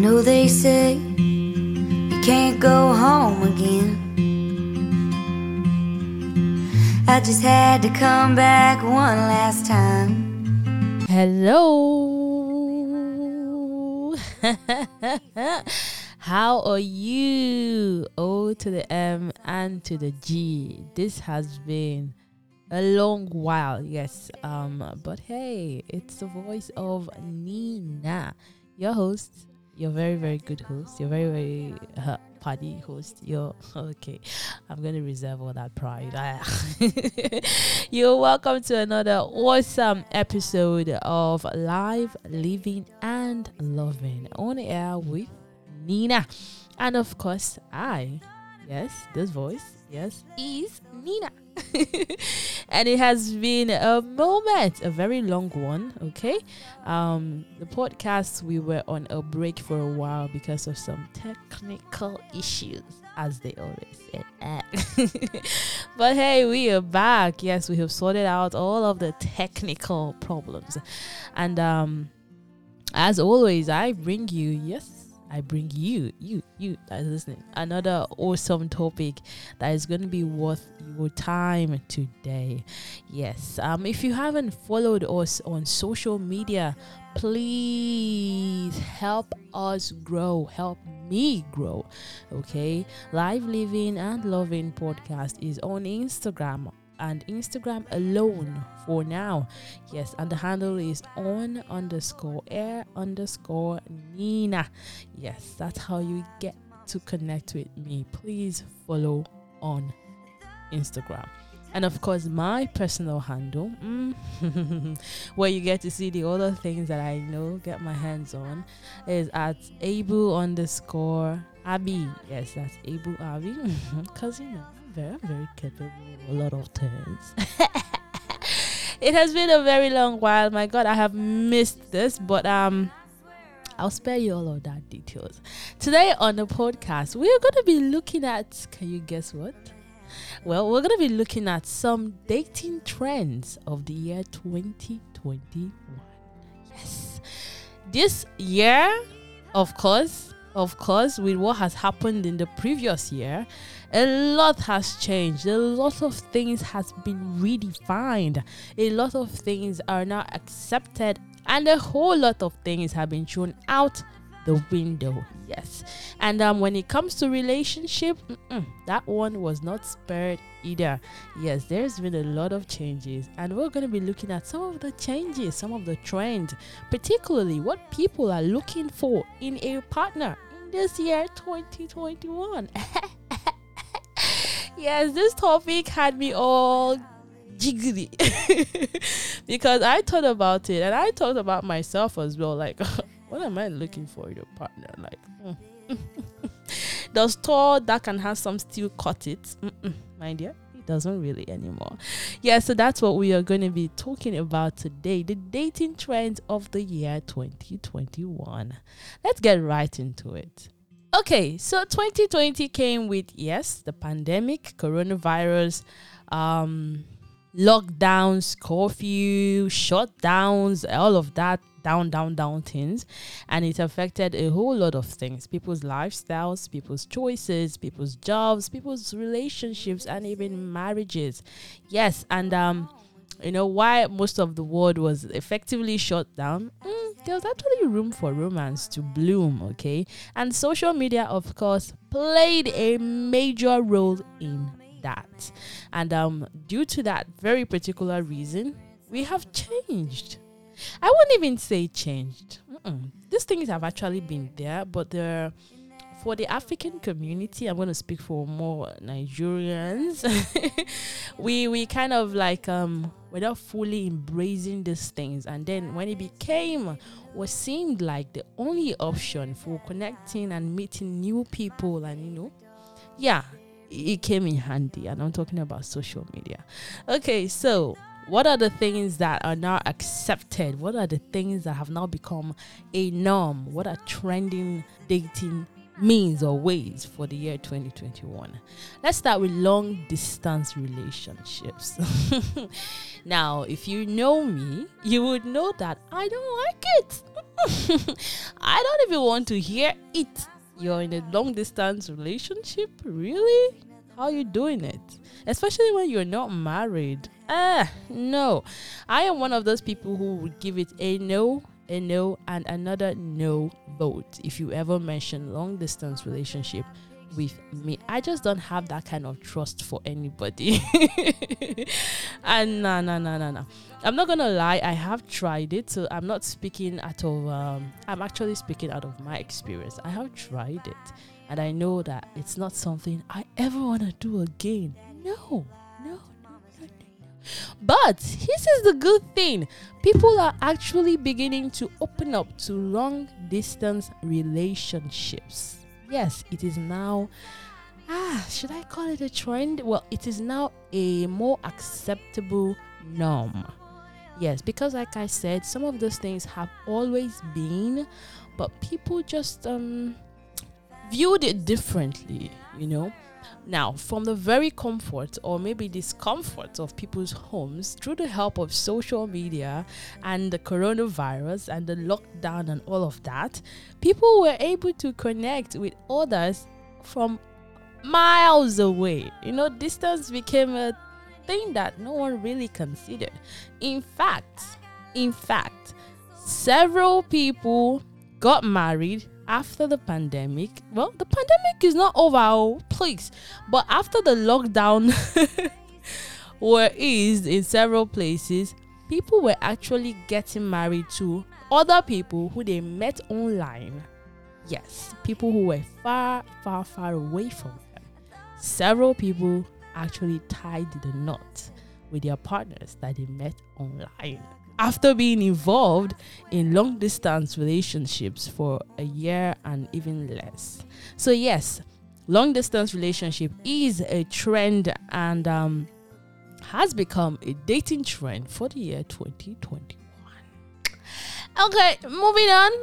know they say you can't go home again. I just had to come back one last time. Hello. How are you? O to the M and to the G. This has been a long while, yes. But hey, it's the voice of Nina, your host, your very, very good host, your very, very party host. Okay. I'm going to reserve all that pride. You're welcome to another awesome episode of Live, Living and Loving on air with Nina. And of course, this voice, is Nina. And it has been a very long one, okay? The podcast, we were on a break for a while because of some technical issues, as they always say. But hey, we are back. Yes, we have sorted out all of the technical problems. And as always, I bring you you that is listening, another awesome topic that is going to be worth your time today. Yes, if you haven't followed us on social media, please help us grow, help me grow. Okay, Live Living and Loving podcast is on Instagram, and Instagram alone for now. Yes, and the handle is on_air_Nina. Yes, that's how you get to connect with me. Please follow on Instagram. And of course, my personal handle, where you get to see the other things that I get my hands on, is at Abu_Abi. Yes, that's Abu Abi. Because I'm very capable of a lot of things. It has been a very long while. My God, I have missed this, but I'll spare you all of that details. Today on the podcast, we are going to be looking at, can you guess what? Well, we're going to be looking at some dating trends of the year 2021. Yes. This year, of course, with what has happened in the previous year, a lot has changed. A lot of things has been redefined. A lot of things are now accepted, and a whole lot of things have been thrown out the window. Yes. And when it comes to relationship, that one was not spared either. Yes, there's been a lot of changes, and we're going to be looking at some of the changes, some of the trends, particularly what people are looking for in a partner in this year 2021. Yes, this topic had me all jiggly because I thought about it, and I thought about myself as well. Like, what am I looking for in a partner? Like, does tall, dark, and handsome still cut it? My dear, it doesn't really anymore. Yeah, so that's what we are going to be talking about today. The dating trends of the year 2021. Let's get right into it. Okay, so 2020 came with, the pandemic, coronavirus, lockdowns, curfew, shutdowns, all of that, down things. And it affected a whole lot of things. People's lifestyles, people's choices, people's jobs, people's relationships, and even marriages. Yes, and why most of the world was effectively shut down, there was actually room for romance to bloom, okay? And social media, of course, played a major role in that. And due to that very particular reason, we have changed. I wouldn't even say changed. These things have actually been there, but for the African community, I'm going to speak for more Nigerians. we kind of like without fully embracing these things, and then when it became what seemed like the only option for connecting and meeting new people, and it came in handy. And I'm talking about social media. Okay, so what are the things that are now accepted? What are the things that have now become a norm? What are trending dating means or ways for the year 2021. Let's start with long distance relationships. Now, if you know me, you would know that I don't like it. I don't even want to hear it. You're in a long distance relationship? Really? How are you doing it? Especially when you're not married. No. I am one of those people who would give it a no, and another no vote if you ever mention long distance relationship with me. I just don't have that kind of trust for anybody. And no. I'm not gonna lie, I have tried it, so I'm not speaking out of I'm actually speaking out of my experience. I have tried it, and I know that it's not something I ever want to do again. No. But this is the good thing. People are actually beginning to open up to long distance relationships. Yes, it is now, should I call it a trend? Well, it is now a more acceptable norm. Yes, because like I said, some of those things have always been, but people just viewed it differently, Now, from the very comfort or maybe discomfort of people's homes, through the help of social media and the coronavirus and the lockdown and all of that, people were able to connect with others from miles away. Distance became a thing that no one really considered. In fact, several people got married after the pandemic. Well, the pandemic is not over, please. But after the lockdown were eased in several places, people were actually getting married to other people who they met online. Yes, people who were far away from them. Several people actually tied the knot with their partners that they met online after being involved in long distance relationships for a year and even less. So yes, long distance relationship is a trend and has become a dating trend for the year 2021. Okay, moving on.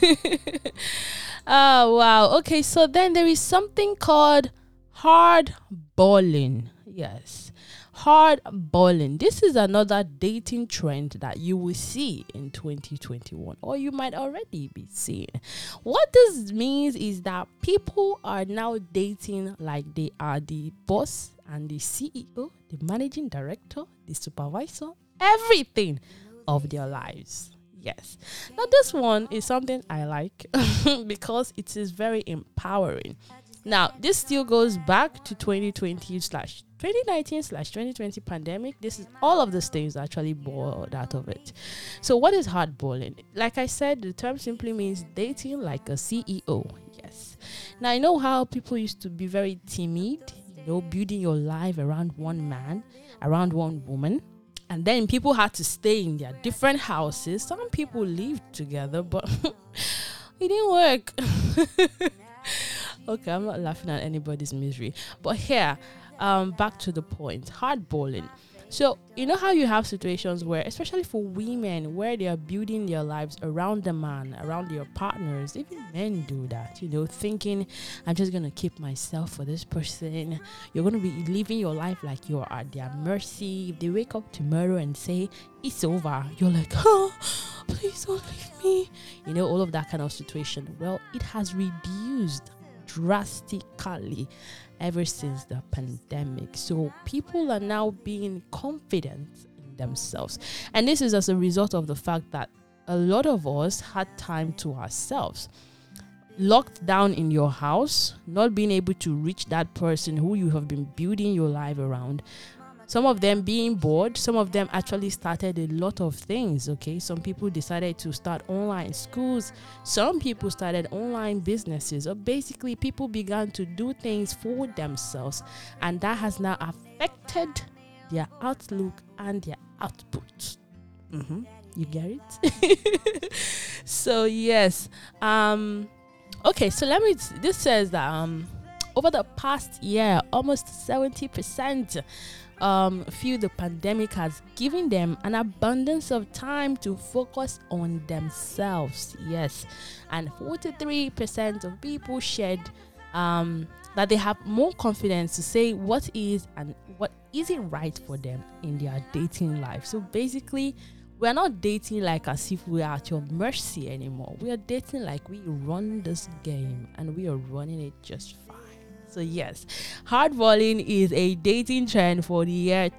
Oh wow. Okay, so then there is something called hardballing. Yes. Hardballing. This is another dating trend that you will see in 2021, or you might already be seeing. What this means is that people are now dating like they are the boss and the CEO, the managing director, the supervisor, everything of their lives. Yes. Now this one is something I like because it is very empowering. Now, this still goes back to 2019/2020 pandemic. This is all of these things actually boiled out of it. So what is hardballing? Like I said, the term simply means dating like a CEO. Yes. Now, I know how people used to be very timid, building your life around one man, around one woman. And then people had to stay in their different houses. Some people lived together, but it didn't work. Okay, I'm not laughing at anybody's misery. But here, back to the point, hardballing. So, how you have situations where, especially for women, where they are building their lives around the man, around their partners. Even men do that, thinking, I'm just going to keep myself for this person. You're going to be living your life like you're at their mercy. If they wake up tomorrow and say, it's over, you're like, oh, please don't leave me. All of that kind of situation. Well, it has reduced drastically ever since the pandemic. So people are now being confident in themselves. And this is as a result of the fact that a lot of us had time to ourselves. Locked down in your house, not being able to reach that person who you have been building your life around. Some of them being bored, some of them actually started a lot of things, okay? Some people decided to start online schools. Some people started online businesses. Or basically, people began to do things for themselves. And that has now affected their outlook and their output. You get it? So, yes. Okay, so this says that... over the past year, almost 70% feel the pandemic has given them an abundance of time to focus on themselves. Yes, and 43% of people shared that they have more confidence to say what is and what isn't right for them in their dating life. So basically, we're not dating like as if we are at your mercy anymore. We are dating like we run this game and we are running it just fine. So yes, hardballing is a dating trend for the year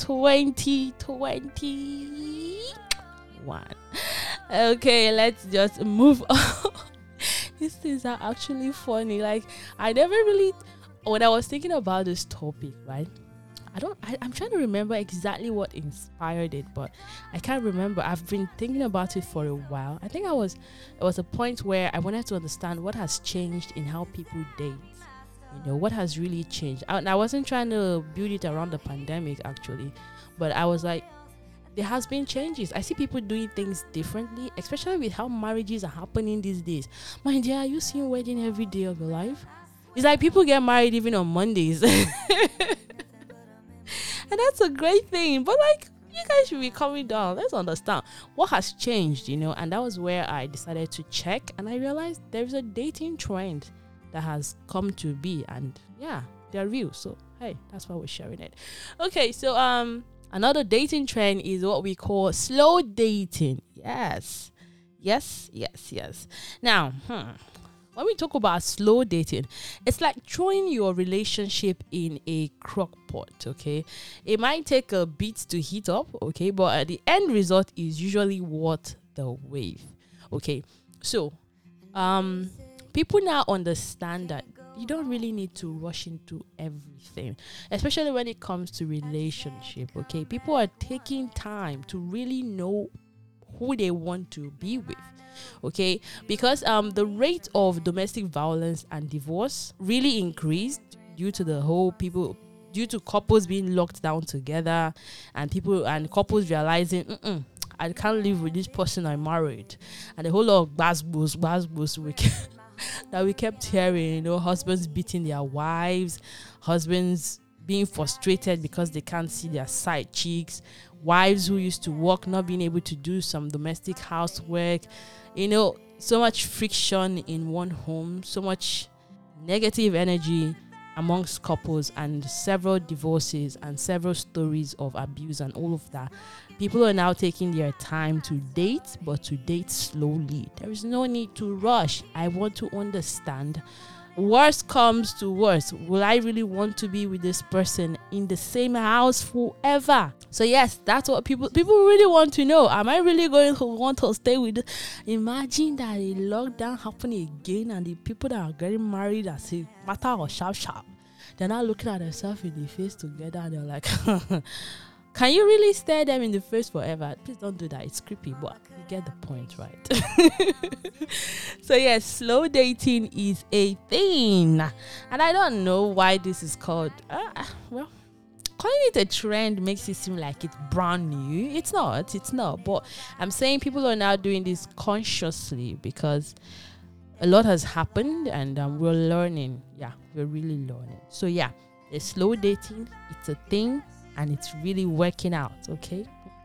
2021. Okay, let's just move on. These things are actually funny. Like, I never really, when I was thinking about this topic, right? I'm trying to remember exactly what inspired it, but I can't remember. I've been thinking about it for a while. I think it was a point where I wanted to understand what has changed in how people date. You know, what has really changed. I wasn't trying to build it around the pandemic, actually, but I was like, there has been changes. I see people doing things differently, especially with how marriages are happening these days. My dear, are you seeing wedding every day of your life? It's like people get married even on Mondays. And that's a great thing. But like, you guys should be coming down. Let's understand what has changed, you know. And that was where I decided to check, and I realized there's a dating trend that has come to be, and yeah, they're real. So hey, that's why we're sharing it. Okay, so another dating trend is what we call slow dating. Yes. Now, when we talk about slow dating, it's like throwing your relationship in a crock pot, okay? It might take a bit to heat up, okay? But the end result is usually worth the wait, okay? So, people now understand that you don't really need to rush into everything, especially when it comes to relationship, okay? People are taking time to really know who they want to be with, okay? Because the rate of domestic violence and divorce really increased due to due to couples being locked down together, and couples realizing I can't live with this person I married, and the whole lot of basbos that we kept hearing, you know, husbands beating their wives, husbands being frustrated because they can't see their side cheeks, wives who used to work not being able to do some domestic housework, you know, so much friction in one home, so much negative energy amongst couples, and several divorces and several stories of abuse and all of that. People are now taking their time to date, but to date slowly. There is no need to rush. I want to understand. Worst comes to worst, will I really want to be with this person in the same house forever? So yes, that's what people really want to know. Am I really going to want to stay with? Imagine that a lockdown happening again, and the people that are getting married as a matter of sharp, they're not looking at themselves in the face together, and they're like, can you really stare them in the face forever? Please don't do that. It's creepy, but you get the point, right? So yes, slow dating is a thing, and I don't know why this is called. Well, calling it a trend makes it seem like it's brand new. It's not. But I'm saying people are now doing this consciously because a lot has happened, and we're learning. Yeah, we're really learning. So yeah, the slow dating, it's a thing. And it's really working out, okay?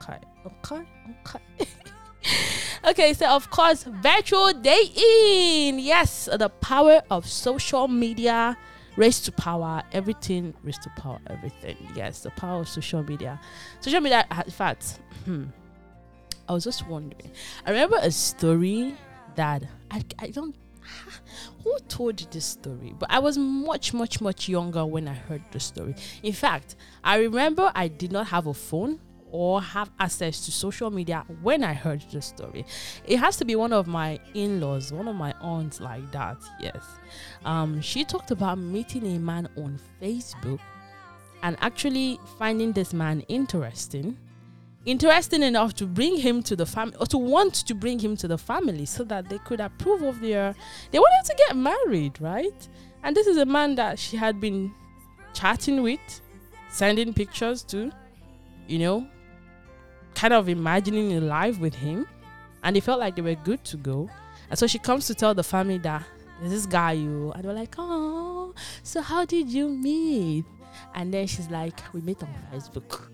Okay, so of course, virtual dating. Yes, the power of social media. Raise to power everything. Raise to power everything. Yes, the power of social media. Social media, in fact, I was just wondering. I remember a story that I don't. Who told this story? But I was much younger when I heard the story. In fact, I remember I did not have a phone or have access to social media when I heard the story. It has to be one of my in-laws, one of my aunts like that. Yes. She talked about meeting a man on Facebook and actually finding this man interesting enough to bring him to the family, or to want to bring him to the family, so that they could approve of they wanted to get married, right? And this is a man that she had been chatting with, sending pictures to, you know, kind of imagining a life with him, and they felt like they were good to go. And so she comes to tell the family that there's this guy, and they're like, oh, oh, so how did you meet? And then she's like, we met on Facebook.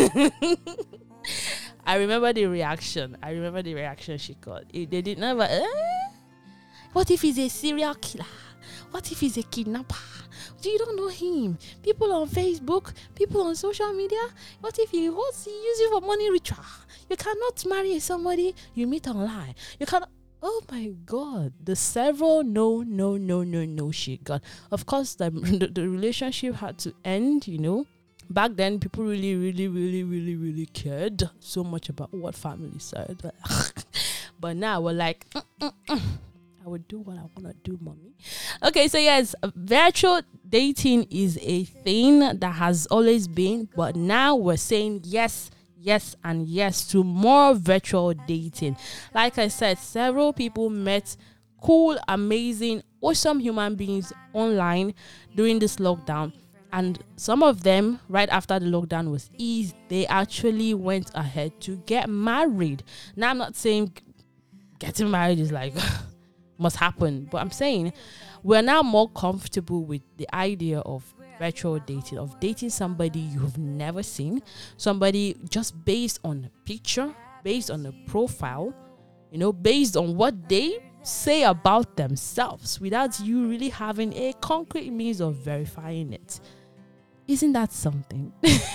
I remember the reaction she got. They did never. What if he's a serial killer? What if he's a kidnapper? You don't know him. People on Facebook, people on social media. What if he wants to use you for money ritual? You cannot marry somebody you meet online. You cannot. Oh my God, the several no she got. Of course, the relationship had to end, you know. Back then, people really cared so much about what family said. But now we're like, I would do what I want to do, mommy. Okay, so yes, virtual dating is a thing that has always been, but now we're saying yes and yes to more virtual dating. Like I said, several people met cool, amazing, awesome human beings online during this lockdown. And some of them, right after the lockdown was eased, they actually went ahead to get married. Now, I'm not saying getting married is like must happen, but I'm saying we're now more comfortable with the idea of virtual dating, of dating somebody you've never seen, somebody just based on a picture, based on a profile, you know, based on what they say about themselves without you really having a concrete means of verifying it. Isn't that something?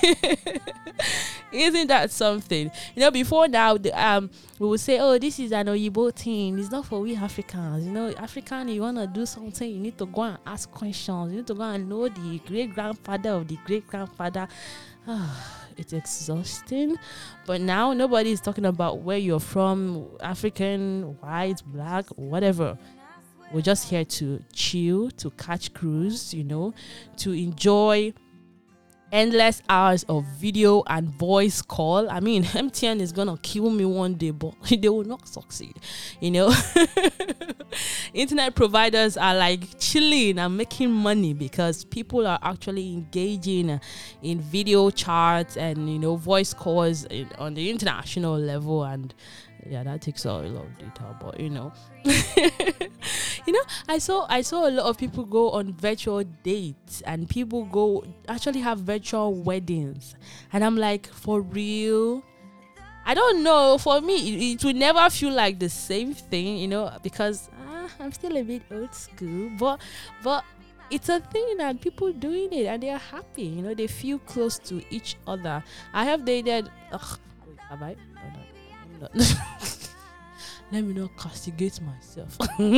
Isn't that something? You know, before now, we would say, oh, this is an Oyibo thing. It's not for we Africans. You know, African, you want to do something, you need to go and ask questions. You need to go and know the great-grandfather of the great-grandfather. It's exhausting. But now, nobody is talking about where you're from, African, white, black, whatever. We're just here to chill, to catch cruise, you know, to enjoy endless hours of video and voice call. I mean, MTN is gonna kill me one day, but they will not succeed, you know. Internet providers are like chilling and making money because people are actually engaging in video chats and, you know, voice calls on the international level. And yeah, that takes a lot of data, but you know. You know, I saw a lot of people go on virtual dates, and people go actually have virtual weddings, and I'm like, for real? I don't know. For me, it will never feel like the same thing, you know, because I'm still a bit old school, but it's a thing and people doing it and they are happy, you know, they feel close to each other. I have dated. Have I? No. Let me not castigate myself.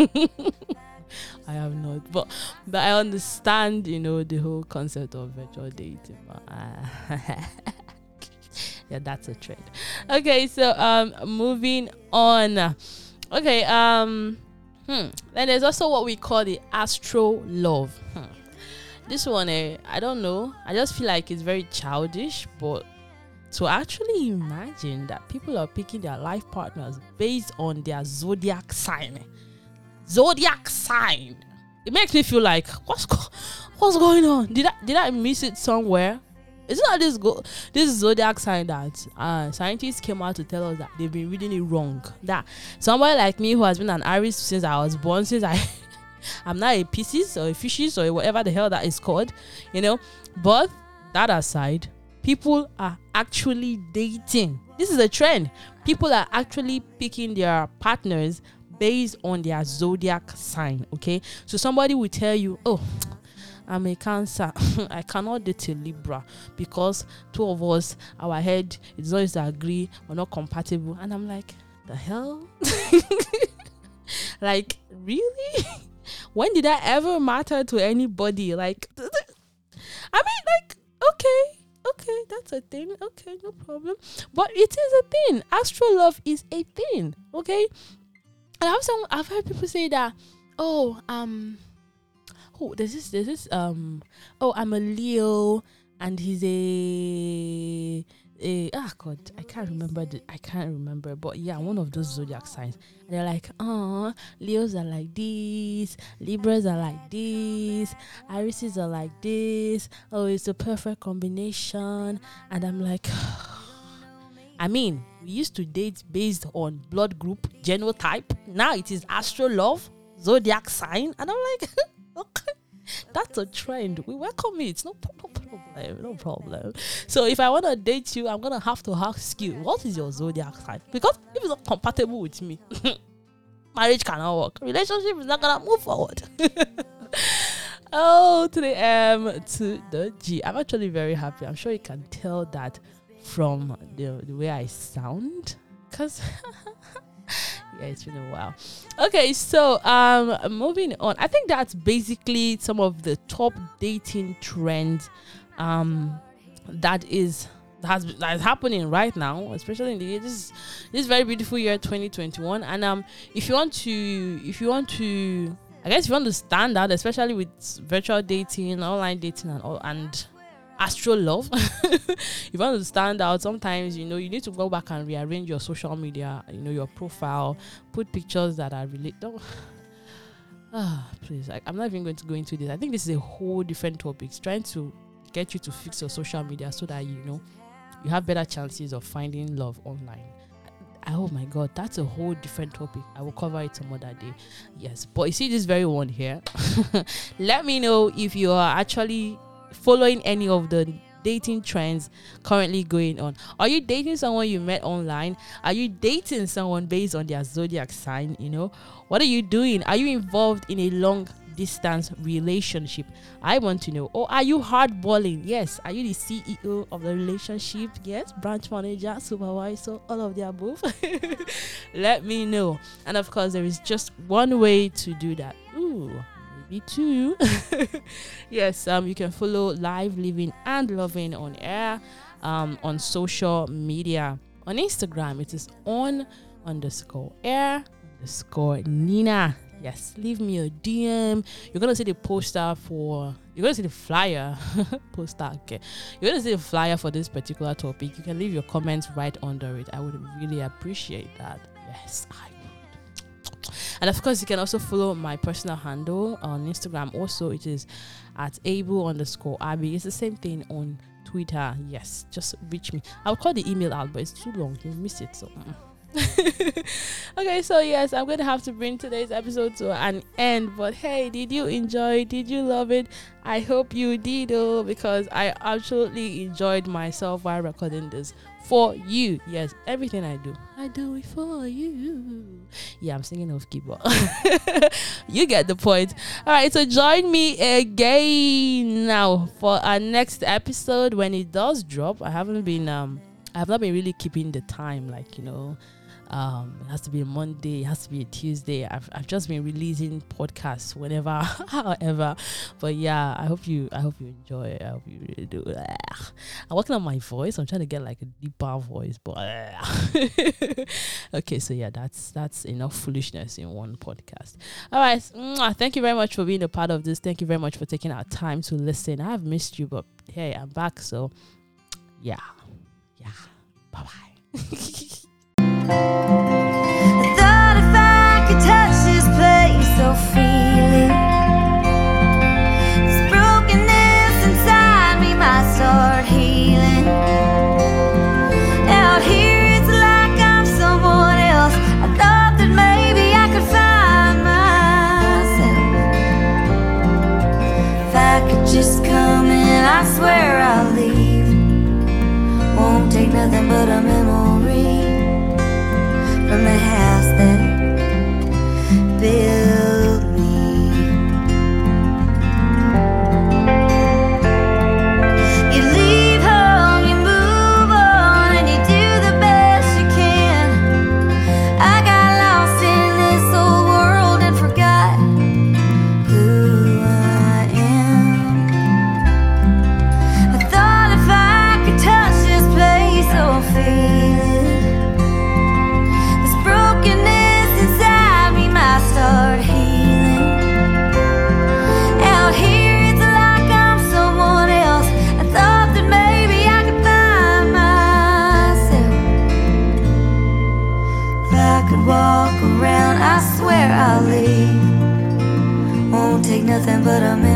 I have not, but I understand, you know, the whole concept of virtual dating. Yeah, that's a trend. Okay, so moving on. Okay, then there's also what we call the astro love. This one, I don't know. I just feel like it's very childish, but to actually imagine that people are picking their life partners based on their zodiac sign. It makes me feel like, what's going on? Did I miss it somewhere? Is it not this zodiac sign that scientists came out to tell us that they've been reading it wrong? That somebody like me who has been an Aries since I was born, since I'm not a Pisces or a Fishes or whatever the hell that is called, you know. But that aside, people are actually dating. This is a trend. People are actually picking their partners based on their zodiac sign, okay? So somebody will tell you, oh, I'm a Cancer. I cannot date a Libra because two of us, our head is always agree, we're not compatible. And I'm like, the hell? Like, really? When did that ever matter to anybody? Like, I mean, like, okay, that's a thing. Okay, no problem. But it is a thing. Astro love is a thing. Okay. And I've heard people say that, there's this I'm a Leo and he's God, I can't remember, but yeah, one of those zodiac signs. And they're like, Leos are like this, Libras are like this, Aries are like this. Oh, it's a perfect combination. And I'm like, I mean, we used to date based on blood group, genotype. Now it is astro love, zodiac sign. And I'm like, okay, That's a trend. We welcome it. No problem. So if I want to date you, I'm gonna have to ask you, what is your zodiac sign? Because if it's not compatible with me, marriage cannot work. Relationship is not gonna move forward. Oh, to the M to the G. I'm actually very happy. I'm sure you can tell that from the way I sound, because yeah, it's been a while. Okay, so moving on. I think that's basically some of the top dating trends that is happening right now, especially in the year, this very beautiful year 2021. And if you want to I guess if you want to stand out, especially with virtual dating, online dating, and astro love, if you want to stand out, sometimes you need to go back and rearrange your social media, your profile, put pictures that are related. Please, I'm not even going to go into this. I think this is a whole different topic. It's trying to get you to fix your social media so that you have better chances of finding love online. Oh my God, that's a whole different topic. I will cover it some other day. Yes, but you see this very one here. Let me know if you are actually following any of the dating trends currently going on. Are you dating someone you met online? Are you dating someone based on their zodiac sign? What are you doing? Are you involved in a long distance relationship? I want to know. Or are you hardballing? Yes. Are you the CEO of the relationship? Yes. Branch manager, supervisor, all of the above. Let me know. And of course, there is just one way to do that. Maybe two. Yes. You can follow Live Living and Loving on air on social media. On Instagram, it is on_air_Nina. Yes, leave me a DM. You're gonna see the flyer. Poster, okay. You're gonna see the flyer for this particular topic. You can leave your comments right under it. I would really appreciate that. Yes, I would. And of course, you can also follow my personal handle on Instagram. Also, it is at able_Abby. It's the same thing on Twitter. Yes, just reach me. I'll call the email out, but it's too long. You'll miss it. So. Okay, so yes, I'm going to have to bring today's episode to an end. But hey, did you enjoy it? Did you love it? I hope you did, because I absolutely enjoyed myself while recording this for you. Yes, everything I do it for you. Yeah, I'm singing off keyboard. You get the point. All right, so join me again now for our next episode when it does drop. I have not been really keeping the time, it has to be a Monday, it has to be a Tuesday. I've just been releasing podcasts whenever, however. But yeah, I hope you enjoy it. I hope you really do. I'm working on my voice. I'm trying to get like a deeper voice, but okay. So yeah, that's enough foolishness in one podcast. All right, thank you very much for being a part of this. Thank you very much for taking our time to listen. I have missed you, but hey, I'm back. So yeah, bye bye. I thought if I could touch this place so freely, this brokenness inside me might start healing. Out here it's like I'm someone else. I thought that maybe I could find myself. If I could just come in, I swear I'll leave. Won't take nothing but a memory from the house that built me. You leave home, you move on, and you do the best you can. I got lost in this old world and forgot who I am. I thought if I could touch this place so feel it, brokenness inside me might start healing. Out here it's like I'm someone else. I thought that maybe I could find myself. If I could walk around, I swear I'll leave. Won't take nothing but a minute